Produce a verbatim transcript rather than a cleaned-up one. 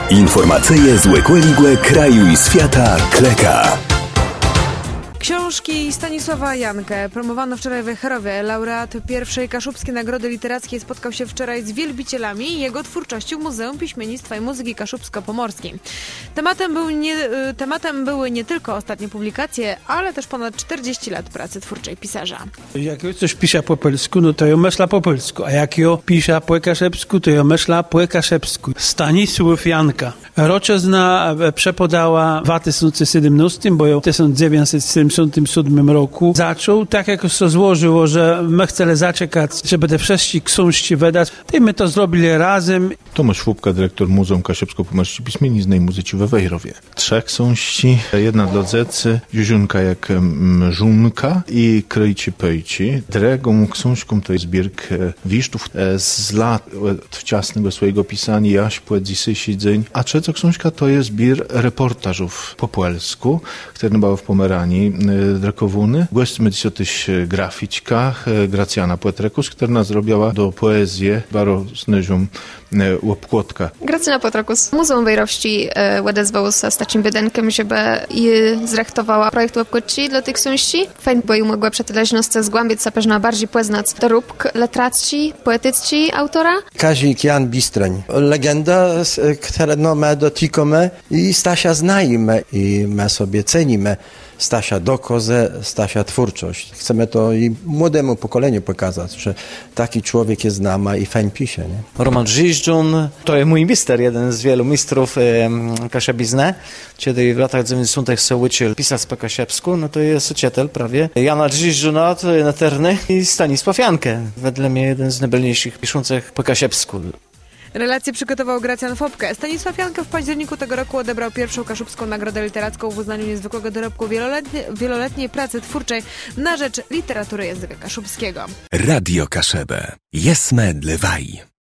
Informacyje z łekłe kraju i świata kleka. Książki Stanisława Jankę promowano wczoraj w Echerowie. Laureat pierwszej Kaszubskiej Nagrody Literackiej spotkał się wczoraj z wielbicielami jego twórczości w Muzeum Piśmiennictwa i Muzyki Kaszubsko-Pomorskiej. Tematem, był nie, tematem były nie tylko ostatnie publikacje, ale też ponad czterdzieści lat pracy twórczej pisarza. Jak coś pisze po polsku, no to ją myśla po polsku, a jak ją pisze po kaszebsku, to ją myśla po kaszebsku. Stanisław Janka. Roczezna przepodała w dwa tysiące siedemnastym, bo ją w tysiąc dziewięćset siedemdziesiątym siódmym roku zaczął, tak jak się złożyło, że my chcemy zaczekać, żeby te wszystkie książki wydać, to my to zrobili razem. Tomasz Fłupka, dyrektor Muzeum Kaszebsko-Pomorskiej Piśmienizny i Muzyki we Wejherowie. Trzech książki, jedna dla zecy, Juzionka jak mrzunka i Kryjci Pejci. Drugą książką to jest zbiórka wisztów z lat wczesnego swojego pisania, jaś poezji siedzeń. A trzecia książka to jest zbiór reportażów po polsku, który był w Pomeranii, Drakowuny. Gościmy dzisiaj też graficzka Gracjana Płetrekus, która zrobiła do poezji bardzo zneżą łopkłotka. Gracjana Płetrekus. Muzeum Wejrowści odezwało się z takim wydenkiem, żeby i zrechtowała projekt łopkłotci dla tych książki. Fajnie, bo i mogła przeteleźność zgłębić się pewnie bardziej poznać dorób literacki, poetycki autora. Kazik Jan Bistroń. Legenda, która no, my dotykamy i Stasia znajmy i my sobie cenimy. Stasia dokozę, Stasia twórczość. Chcemy to i młodemu pokoleniu pokazać, że taki człowiek jest nama i fajnie pisze. Nie? Roman Żyżdżun, to jest mój mister, jeden z wielu mistrów e, kaszebizny. Kiedy w latach dziewięćdziesiątych się uczył pisać po kaszebsku, no to jest uczytel prawie. Jana Żyżdżuna, to jest Naterny i Stanisław Jankę. Wedle mnie jeden z najbardziejszych piszących po kaszebsku. Relację przygotował Gracjan Fopke. Stanisław Jankę w październiku tego roku odebrał pierwszą Kaszubską Nagrodę Literacką w uznaniu niezwykłego dorobku wieloletnie, wieloletniej pracy twórczej na rzecz literatury języka kaszubskiego. Radio Kaszebę. Jesme dlewaj.